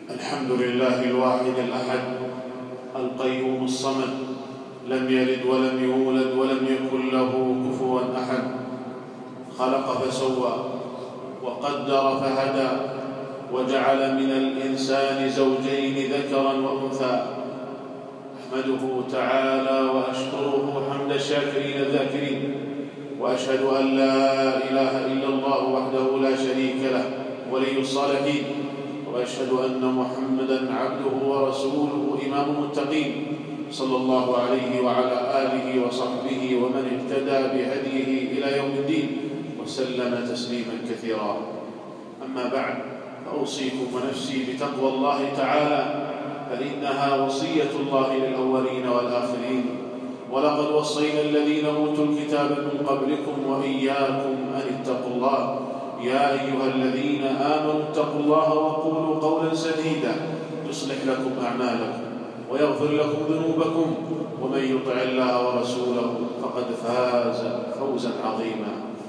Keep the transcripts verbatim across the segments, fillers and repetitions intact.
الحمد لله الواحد الأحد القيوم الصمد، لم يلد ولم يولد ولم يكن له كفوا أحد. خلق فسوى وقدر فهدى، وجعل من الإنسان زوجين ذكرا وأنثى. أحمده تعالى وأشكره حمد الشاكرين الذاكرين، وأشهد أن لا إله إلا الله وحده لا شريك له ولي الصالحين، وأشهد أن محمدًا عبده ورسوله إمام المتقين، صلى الله عليه وعلى آله وصحبه ومن اهتدى بهديه إلى يوم الدين وسلم تسليما كثيرا. أما بعد، فأوصيكم ونفسي بتقوى الله تعالى، فإنها وصية الله للأولين والآخرين. ولقد وصينا الذين أوتوا الكتاب من قبلكم وإياكم أن اتقوا الله، يا أيها الذين آمنوا اتقوا الله وقولوا قولا سديدا يصلح لكم أعمالكم ويغفر لكم ذنوبكم، ومن يطع الله ورسوله فقد فاز فوزا عظيما.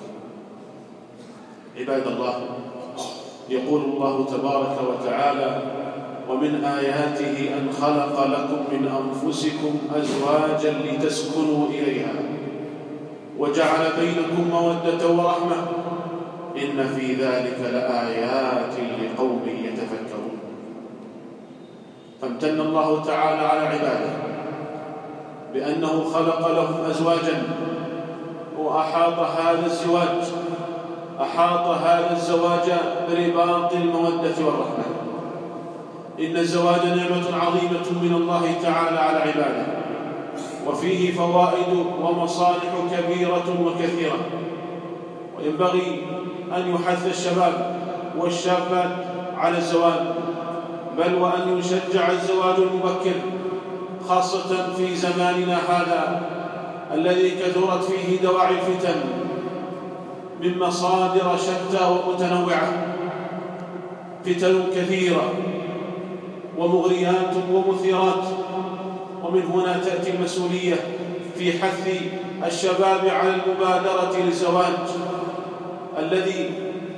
عباد الله، يقول الله تبارك وتعالى: ومن آياته أن خلق لكم من أنفسكم أزواجا لتسكنوا إليها وجعل بينكم مودة ورحمة، إن في ذلك لآيات لقوم يتفكرون. فامتن الله تعالى على عباده بأنه خلق لهم أزواجا، وأحاط هذا الزواج أحاط هذا الزواج برباط المودة والرحمة. إن الزواج نعمة عظيمة من الله تعالى على عباده، وفيه فوائد ومصالح كبيرة وكثيرة، وينبغي أن يحث الشباب والشابات على الزواج، بل وأن يشجع الزواج المبكر، خاصة في زماننا هذا الذي كثرت فيه دواعي الفتن من مصادر شتى ومتنوعة، فتن كثيرة ومغريات ومثيرات. ومن هنا تأتي المسؤولية في حث الشباب على المبادرة للزواج، الذي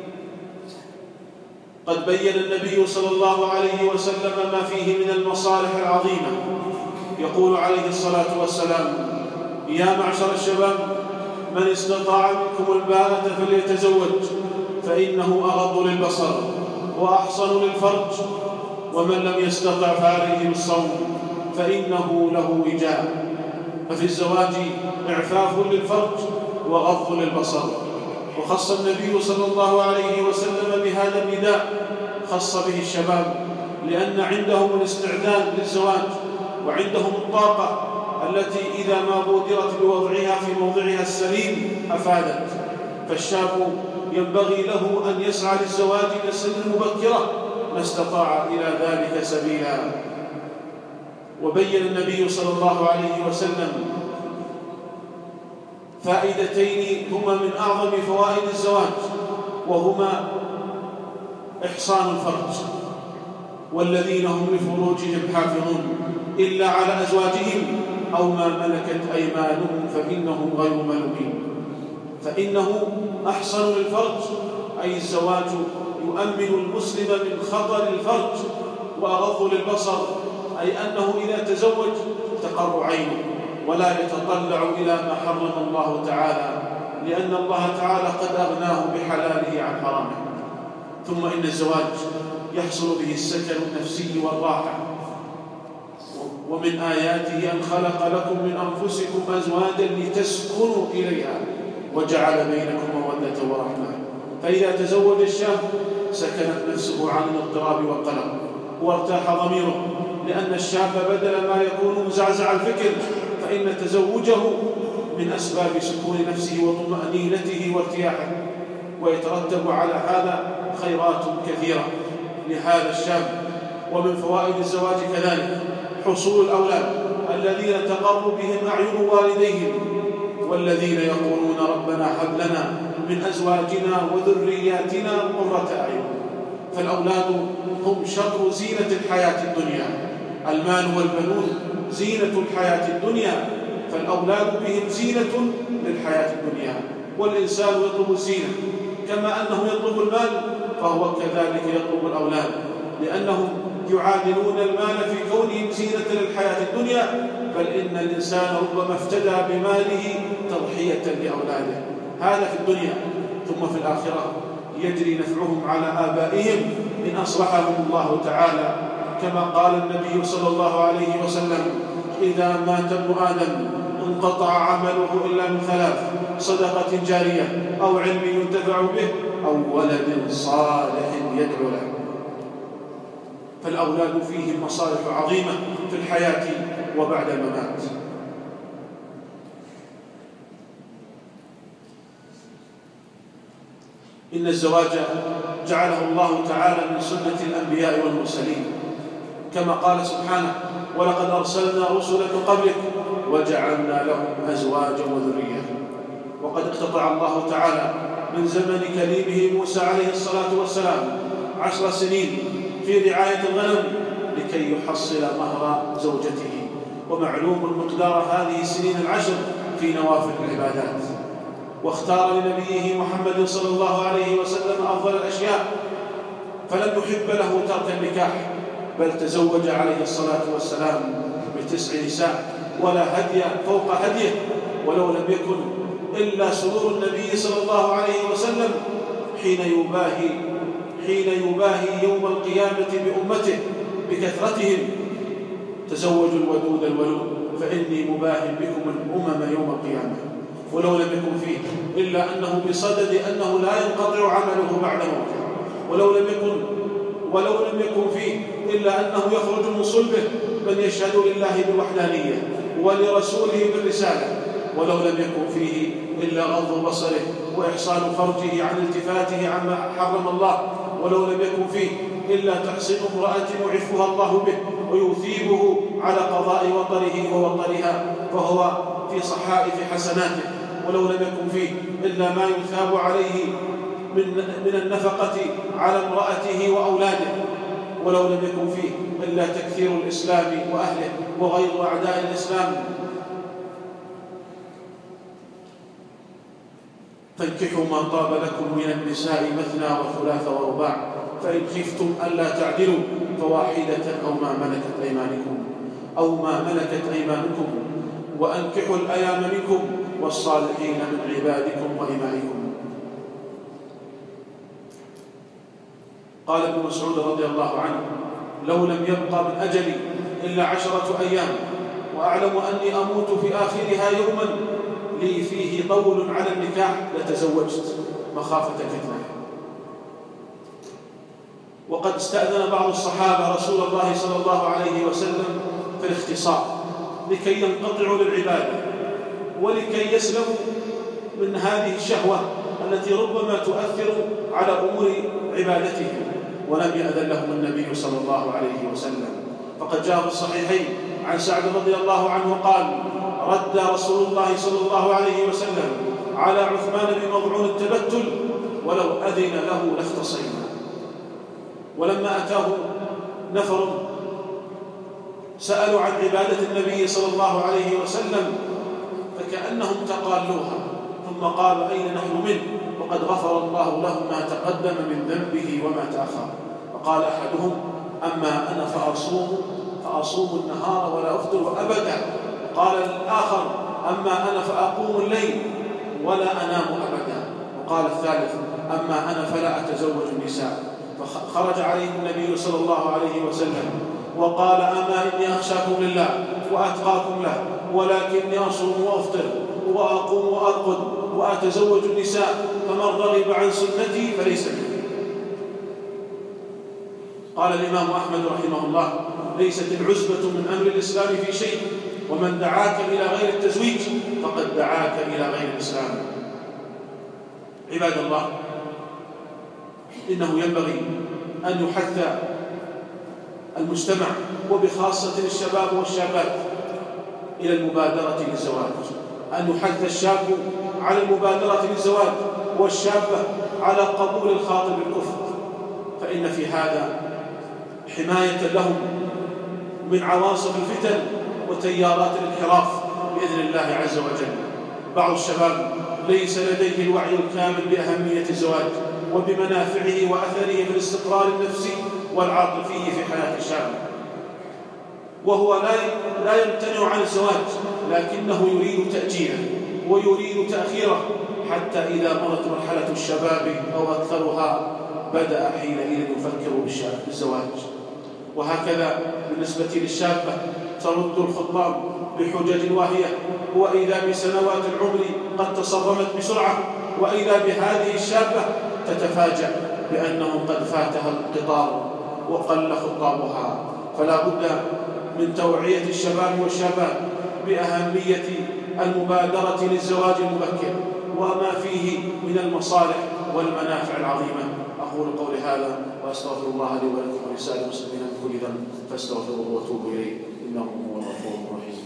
قد بين النبي صلى الله عليه وسلم ما فيه من المصالح العظيمة. يقول عليه الصلاة والسلام: يا معشر الشباب، من استطاع منكم الباءة فليتزوج، فإنه أغض للبصر وأحصن للفرج، ومن لم يستطع فعليه بالصوم فإنه له وجاء. ففي الزواج إعفاف للفرج وغض للبصر. وخص النبي صلى الله عليه وسلم بهذا النداء، خص به الشباب، لأن عندهم الاستعداد للزواج، وعندهم الطاقة التي إذا ما بودرت بوضعها في موضعها السليم أفادت. فالشاب ينبغي له أن يسعى للزواج من سن مبكرة ما استطاع إلى ذلك سبيلا. وبين النبي صلى الله عليه وسلم فائدتين هما من أعظم فوائد الزواج، وهما إحصان الفرج، والذين هم لفروجهم حافظون إلا على أزواجهم أو ما ملكت أيمانهم فإنهم غير ملومين. فإنه أحصن للفرج، أي الزواج يؤمن المسلم من خطر الفرج. وأغض للبصر، أي أنه إذا تزوج تقر عينه ولا يتطلع إلى ما حرم الله تعالى، لأن الله تعالى قد أغناه بحلاله عن حرامه. ثم إن الزواج يحصل به السكن النفسي والراحة. ومن آياته أن خلق لكم من أنفسكم أزواجا لتسكنوا إليها وجعل بينكم مودة ورحمة. فإذا تزوج الشاب سكنت نفسه عن الاضطراب والقلق، وارتاح ضميره، لأن الشاب بدل ما يكون مزعزع الفكر فإن تزوجه من أسباب سكون نفسه وطمأنينته وارتياحه، ويترتب على هذا خيرات كثيرة لهذا الشاب. ومن فوائد الزواج كذلك حصول الأولاد الذين تقر بهم أعين والديهم، والذين يقولون ربنا هب لنا من أزواجنا وذرياتنا قرة أعين. فالأولاد هم شطر زينة الحياة الدنيا، المال والبنون زينة الحياة الدنيا، فالأولاد بهم زينة للحياة الدنيا. والإنسان يطلب الزينة كما أنه يطلب المال، فهو كذلك يطلب الأولاد، لأنهم يعادلون المال في كونهم زينة للحياة الدنيا، بل إن الإنسان ربما افتدى بماله تضحية لأولاده. هذا في الدنيا، ثم في الآخرة يجري نفعهم على آبائهم إن أصلحهم الله تعالى، كما قال النبي صلى الله عليه وسلم: إذا مات ابن آدم انقطع عمله إلا من ثلاث: صدقة جارية، أو علم ينتفع به، أو ولد صالح يدعو له. فالأولاد فيهم مصالح عظيمة في الحياة وبعد الممات. إن الزواج جعله الله تعالى من سنة الأنبياء والمرسلين، كما قال سبحانه: ولقد أرسلنا رسلا من قبلك وجعلنا لهم أزواجا وذرية. وقد اقتطع الله تعالى من زمن كليمه موسى عليه الصلاة والسلام عشر سنين في رعاية الغنم لكي يحصل مهر زوجته، ومعلوم مقدار هذه السنين العشر في نوافل العبادات. واختار لنبيه محمد صلى الله عليه وسلم أفضل الأشياء، فلم يحب له ترك النكاح، بل تزوج عليه الصلاة والسلام بتسع نساء، ولا هدي فوق هديه، ولو لم يكن إلا سرور النبي صلى الله عليه وسلم حين يباهي حين يباهي يوم القيامة بأمته بكثرتهم: تزوجوا الودود الولود فإني مباهٍ بكم الأمم يوم القيامة. ولو لم يكن فيه إلا أنه بصدد أنه لا ينقطع عمله بعد موته، ولو لم يكن ولو لم يكن فيه إلا أنه يخرج من صلبه من يشهد لله بالوحدانية ولرسوله بالرسالة، ولو لم يكن فيه إلا غض بصره وإحصان فرجه عن التفاته عما حرم الله، ولو لم يكن فيه إلا تحصين امرأة يعفها الله به ويثيبه على قضاء وطره ووطرها فهو في صحائف حسناته، ولو لم يكن فيه إلا ما يثاب عليه من من النفقة على امرأته وأولاده، ولو لم يكن فيه إلا تكثير الإسلام وأهله وغير أعداء الإسلام. فانكحوا ما طاب لكم من النساء مثنى وثلاث ورباع، فإن خفتم ألا تعدلوا فواحدة أو ما ملكت أيمانكم أو ما ملكت أيمانكم وأنكحوا الأيام منكم والصالحين من عبادكم وإمائكم. قال ابن مسعود رضي الله عنه: لو لم يبقى من أجلي إلا عشرة أيام وأعلم أني أموت في آخرها يوما لي فيه طول على النكاح لتزوجت مخافة الفتنة. وقد استأذن بعض الصحابة رسول الله صلى الله عليه وسلم في الاختصار لكي ينقطعوا للعبادة ولكي يسلموا من هذه الشهوة التي ربما تؤثر على أمور عبادتهم، ولم يأذن لهم النبي صلى الله عليه وسلم. فقد جاء في الصحيحين عن سعد رضي الله عنه قال: رد رسول الله صلى الله عليه وسلم على عثمان بن مظعون التبتل ولو أذن له لاختصينا. ولما أتاه نفر سألوا عن عبادة النبي صلى الله عليه وسلم فكأنهم تقالوها، ثم قال: أين نحن منه وقد غفر الله له ما تقدم من ذنبه وما تأخر. فقال أحدهم: أما أنا فأصوم فأصوم النهار ولا أفطر أبدا. قال الآخر: أما أنا فأقوم الليل ولا أنام أبدا. وقال الثالث: أما أنا فلا أتزوج النساء. فخرج عليه النبي صلى الله عليه وسلم وقال: أما إني أخشاكم لله وأتقاكم له، ولكني أصوم وأفطر وأقوم وأرقد وأتزوج النساء، فمن رغب عن سنتي فليس مني. قال الإمام أحمد رحمه الله: ليست العزبة من أمر الإسلام في شيء، ومن دعاك إلى غير التزويج فقد دعاك إلى غير الإسلام. عباد الله، إنه ينبغي أن يحث المجتمع وبخاصة الشباب والشابات إلى المبادرة للزواج، أن يحث الشاب على المبادرة للزواج والشابة على قبول الخاطب الكفر، فإن في هذا حماية لهم من عواصف الفتن وتيارات الانحراف بإذن الله عز وجل. بعض الشباب ليس لديه الوعي الكامل بأهمية الزواج وبمنافعه وأثره في الاستقرار النفسي والعاطفي في حياة الشاب، وهو لا لا يمتنع عن الزواج، لكنه يريد تأجيله ويريد تأخيره حتى إذا مرت مرحلة الشباب أو أكثرها بدأ حينئذ يفكر بالزواج. وهكذا بالنسبة للشابة ترد الخطاب بحجج واهية، وإذا بسنوات العمر قد تصرمت بسرعة، وإذا بهذه الشابة تتفاجأ بأنه قد فاتها القطار وقل خطابها. فلا بد من توعية الشباب والشابات بأهمية المبادرة للزواج المبكر وما فيه من المصالح والمنافع العظيمة. أقول قولي هذا وأستغفر الله لي ولكم ولسائر المسلمين من كل ذنب فاستغفروه وتوبوا إليه إنه هو الغفور الرحيم.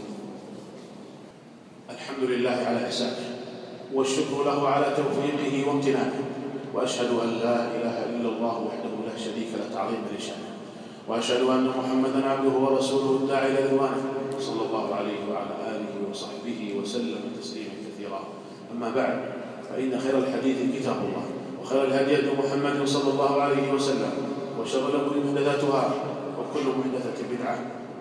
الحمد لله على إحسانه والشكر له على توفيقه وامتنانه، وأشهد أن لا إله إلا الله وحده لا شريك له تعظيما لشأنه، وأشهد أن محمدا عبده ورسوله الداعي إلى رضوانه صلى الله عليه وعلى آله وصحبه وسلم تسليما كثيرا. أما بعد، فإن خير الحديث كتاب الله، وخير الهدي هدي محمد صلى الله عليه وسلم، وشر الأمور محدثاتها، وكل محدثة بدعة.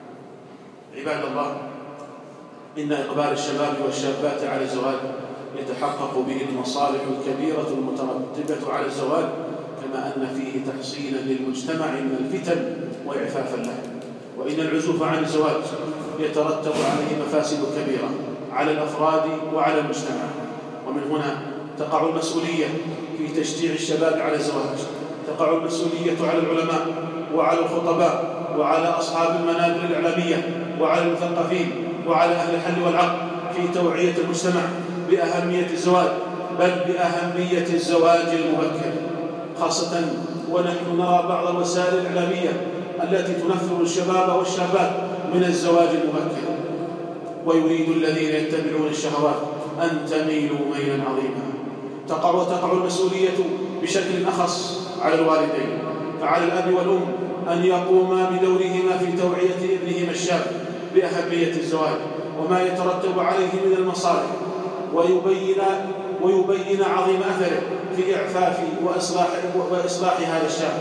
عباد الله، إن إقبال الشباب والشابات على الزواج يتحقق به المصالح الكبيرة المترتبة على الزواج، كما أن فيه تحصينا للمجتمع من الفتن وإعفافا له. وإن العزوف عن الزواج يترتب عليه مفاسد كبيرة على الأفراد وعلى المجتمع. ومن هنا تقع المسؤولية في تشجيع الشباب على الزواج، تقع المسؤولية على العلماء وعلى الخطباء وعلى أصحاب المنابر الإعلامية وعلى المثقفين وعلى أهل الحل والعقد في توعية المجتمع بأهمية الزواج، بل بأهمية الزواج المبكر، خاصة ونحن نرى بعض الوسائل الإعلامية التي تنفر الشباب والشابات من الزواج المبكر، ويريد الذين يتبعون الشهوات أن تميلوا ميلا عظيما. تقع وتقع المسؤولية بشكل أخص على الوالدين، فعلى الأب والأم أن يقوما بدورهما في توعية ابنهما الشاب بأهمية الزواج وما يترتب عليه من المصالح، ويبين ويبين عظيم أثره في إعفاف وإصلاح, وإصلاح هذا الشاب.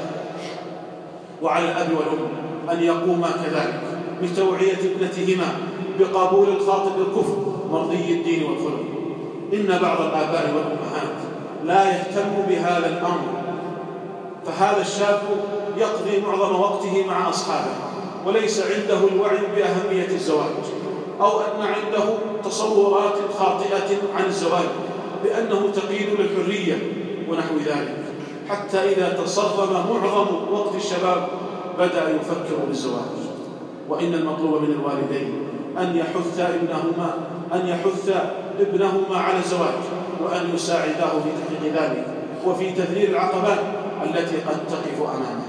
وعلى الأب والأم أن يقوما كذلك بتوعية ابنتهما بقبول الخاطب الكفر مرضي الدين والخلق. إن بعض الآباء والأمهات لا يهتم بهذا الأمر، فهذا الشاب يقضي معظم وقته مع أصحابه وليس عنده الوعي بأهمية الزواج، أو أن عنده تصورات خاطئة عن الزواج بأنه تقييد للحرية ونحو ذلك، حتى إذا تصرم معظم وقت الشباب بدأ يفكر بالزواج. وإن المطلوب من الوالدين أن يحث ابنهما أن يحث ابنهما على الزواج، وأن يساعداه في تحقيق ذلك وفي تذليل العقبات التي قد تقف أمامه.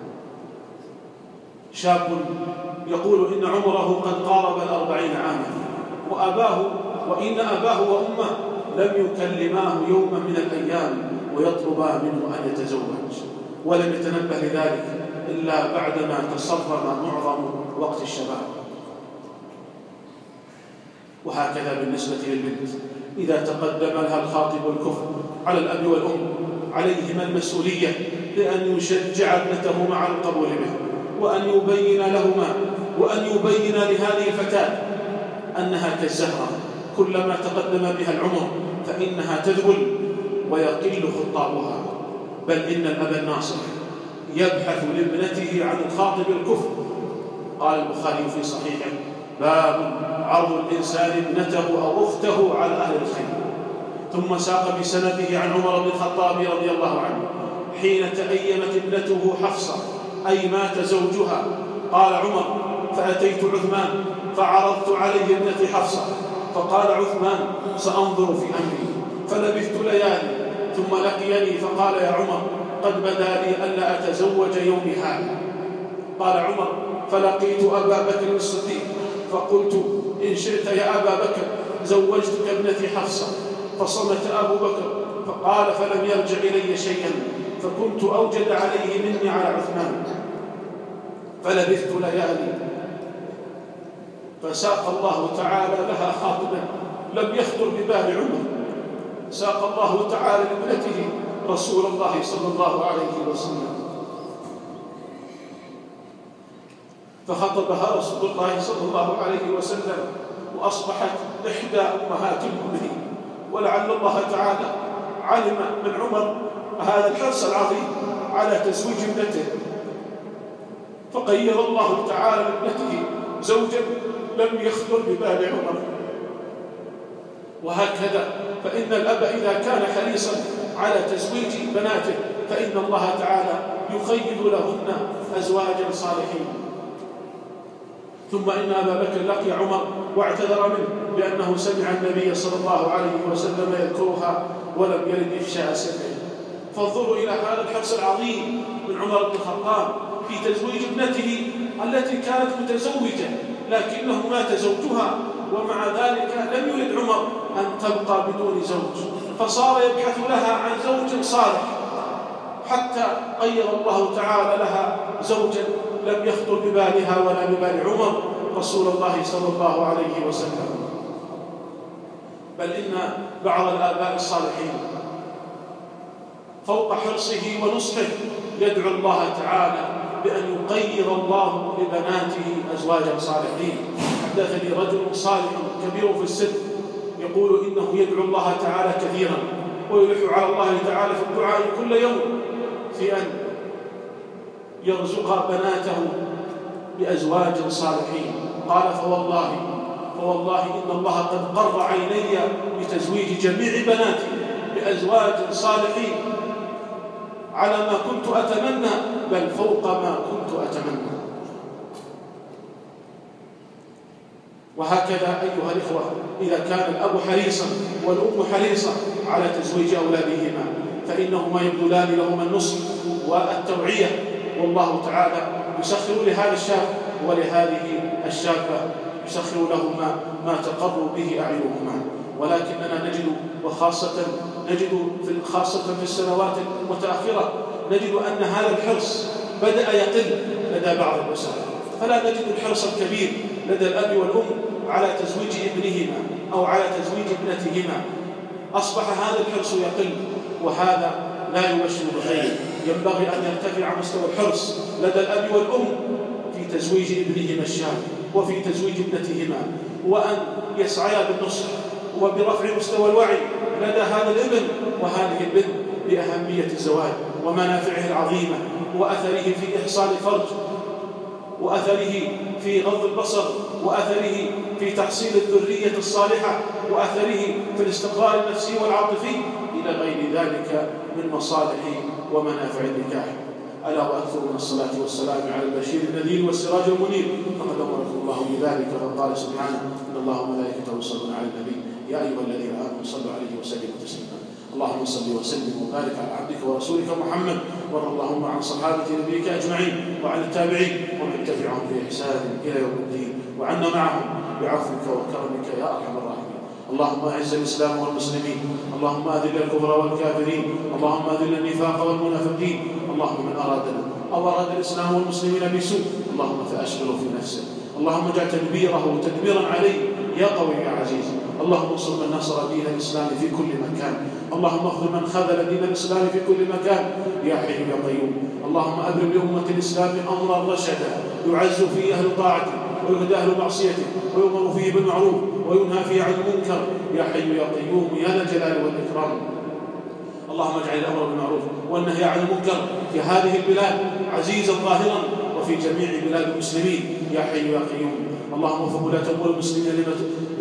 شاب يقول إن عمره قد قارب الأربعين عاما، وأباه وإن أباه وأمه لم يكلماه يوما من الأيام ويطلبا منه أن يتزوج، ولم يتنبه لذلك إلا بعدما تصرم معظم وقت الشباب. وهكذا بالنسبة للبنت، إذا تقدم لها الخاطب الكفر على الأب والأم عليهما المسؤولية بأن يشجع ابنته مع القبول به، وأن يبين لهما وأن يبين لهذه الفتاة أنها كالزهرة، كلما تقدم بها العمر فإنها تذبل ويقل خطابها. بل إن الأب الناصح يبحث لابنته عن الخاطب الكفر. قال البخاري في صحيحه: باب عرض الإنسان ابنته أو أخته على أهل الخير. ثم ساق بسنده عن عمر بن الخطاب رضي الله عنه حين تأيمت ابنته حفصة أي مات زوجها. قال عمر: فأتيت عثمان فعرضت عليه ابنتي حفصة، فقال عثمان: سأنظر في أمري. فلبثت ليالي ثم لقيني فقال: يا عمر، قد بدا لي ألا أتزوج يومي هذا. قال عمر: فلقيت أبا بكر الصديق فقلت: إن شئت يا أبا بكر زوجتك ابنتي حفصة. فصمت أبو بكر فقال: فلم يرجع إلي شيئا، فكنت أوجد عليه مني على عثمان. فلبثت ليالي فساق الله تعالى لها خاطبا لم يخطر ببال عمر، ساق الله تعالى لابنته رسول الله صلى الله عليه وسلم. فخطبها رسول الله صلى الله عليه وسلم، وأصبحت إحدى أمهات المؤمنين. ولعل الله تعالى علم من عمر هذا الحرص العظيم على تزويج ابنته، فقيض الله تعالى لابنته زوجا لم يخطر ببال عمر. وهكذا فإن الأب إذا كان حريصا على تزويج بناته فإن الله تعالى يخيض لهن أزواجا صالحين. ثم إن أبا بكر لقي عمر واعتذر منه لأنه سمع النبي صلى الله عليه وسلم يذكرها ولم يرد إفشاء سره. فانظروا إلى هذا الحرص العظيم من عمر بن الخطاب في تزويج ابنته التي كانت متزوجة لكنه مات زوجها، ومع ذلك لم يرد عمر أن تبقى بدون زوج، فصار يبحث لها عن زوج صالح حتى قيض الله تعالى لها زوجا لم يخطر ببالها ولا ببال عمر رسول الله صلى الله عليه وسلم. بل إن بعض الآباء الصالحين فوق حرصه ونصحه يدعو الله تعالى بأن يقيض الله لبناته أزواجا صالحين. حدثني رجل صالح كبير في السن يقول إنه يدعو الله تعالى كثيرا ويلح على الله تعالى في الدعاء كل يوم في أن يرزق بناته بأزواج صالحين. قال فوالله فوالله إن الله قد قر عيني بتزويج جميع بناتي بأزواج صالحين على ما كنت أتمنى، بل فوق ما كنت أتمنى. وهكذا أيها الإخوة إذا كان الأب حريصا والأم حريصة على تزويج أولادهما فإنهما يبذلان لهما النصح والتوعية، والله تعالى يسخر لهذا الشاب ولهذه الشابة يسخر لهما ما تقر به أعينهما. ولكننا نجد وخاصة نجد في خاصة في السنوات المتأخرة نجد أن هذا الحرص بدأ يقل لدى بعض الأسر، فلا نجد الحرص الكبير لدى الأب والأم على تزويج ابنهما أو على تزويج ابنتهما. أصبح هذا الحرص يقل، وهذا لا يبشر بخير. ينبغي أن يرتفع مستوى الحرص لدى الأب والأم في تزويج ابنهما الشاب وفي تزويج ابنتهما، وأن يسعيا بالنصح وبرفع مستوى الوعي لدى هذا الابن وهذه البنت بأهمية الزواج ومنافعه العظيمة وأثره في إحصان الفرج وأثره في غض البصر وأثره في تحصيل الذرية الصالحة وأثره في الاستقرار النفسي والعاطفي إلى غير ذلك من مصالح ومنافع النكاح. ألا وأكثر من الصلاة والسلام على البشير النذير والسراج المنير، فقد أمركم الله بذلك فقال سبحانه إن الله وملائكته يصلون على النبي يا أيها الذين آمنوا صلوا عليه وسلموا تسليما. اللهم صل وسلم وبارك على عبدك ورسولك محمد، وارض اللهم عن صحابة نبيك أجمعين وعن التابعين ومن تبعهم بإحسان إلى يوم الدين، وعنا معهم بعفوك وكرمك يا أرحم الراحمين. اللهم أعز الإسلام والمسلمين، اللهم أذل الكفر والكافرين، اللهم أذل النفاق والمنافقين. اللهم من أرادنا أو أراد الإسلام والمسلمين بسوء اللهم فأشغله في نفسه، اللهم اجعل تدبيره تدميرا عليه يا قوي يا عزيز. اللهم انصر من نصر دين الإسلام في كل مكان، اللهم اخذل من خذل دين الإسلام في كل مكان يا حي يا قيوم. اللهم أبرم لأمة الإسلام أمرا رشدا يعز فيه أهل طاعته ويهدى أهل معصيته ويؤمر فيه بالمعروف وينهى فيه عن المنكر يا حي يا قيوم يا ذا الجلال والإكرام. اللهم اجعل الأمر بالمعروف والنهي عن المنكر في هذه البلاد عزيزا ظاهرا وفي جميع بلاد المسلمين يا حي يا قيوم. اللهم وفق ولاة أمور المسلمين لما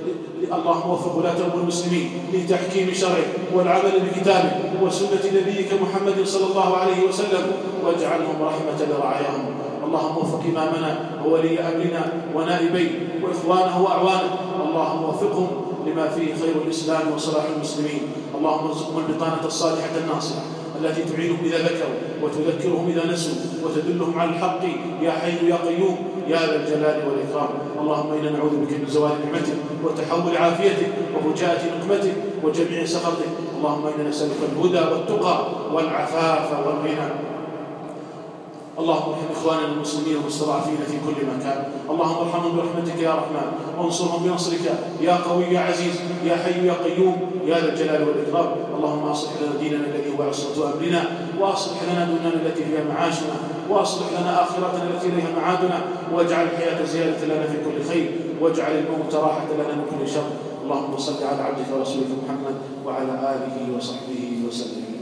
اللهم وفق ولاة أمور المسلمين لتحكيم شرعه والعمل بكتابه وسنة نبيك محمد صلى الله عليه وسلم، واجعلهم رحمة لرعاياهم. اللهم وفق إمامنا وولي أمرنا ونائبيه وإخوانه وأعوانه، اللهم وفقهم لما فيه خير الإسلام وصلاح المسلمين. اللهم ارزقهم البطانة الصالحة الناصحة التي تعينهم إذا ذكروا وتذكرهم إذا نسوا وتدلهم على الحق يا حي يا قيوم يا ذا الجلال والإكرام. اللهم إنا نعوذ بك من زوال نعمتك وتحول عافيتك وفجاءة نقمتك وجميع سخطك. اللهم إنا نسألك الهدى والتقى والعفاف والغنى. اللهم ارحم إخواننا المسلمين المستضعفين في كل مكان، اللهم ارحمهم برحمتك يا رحمن وانصرهم بنصرك يا قوي يا عزيز يا حي يا قيوم يا ذا الجلال والإكرام. اللهم أصلح لنا ديننا الذي هو عصمة أمرنا، وأصلح لنا دنيانا التي فيها معاشنا، وأصلح لنا آخرتنا التي إليها معادنا، واجعل الحياة زيادة لنا في كل خير، واجعل الموت راحة لنا من كل شر. اللهم صل على عبدك ورسولك محمد وعلى آله وصحبه وسلم.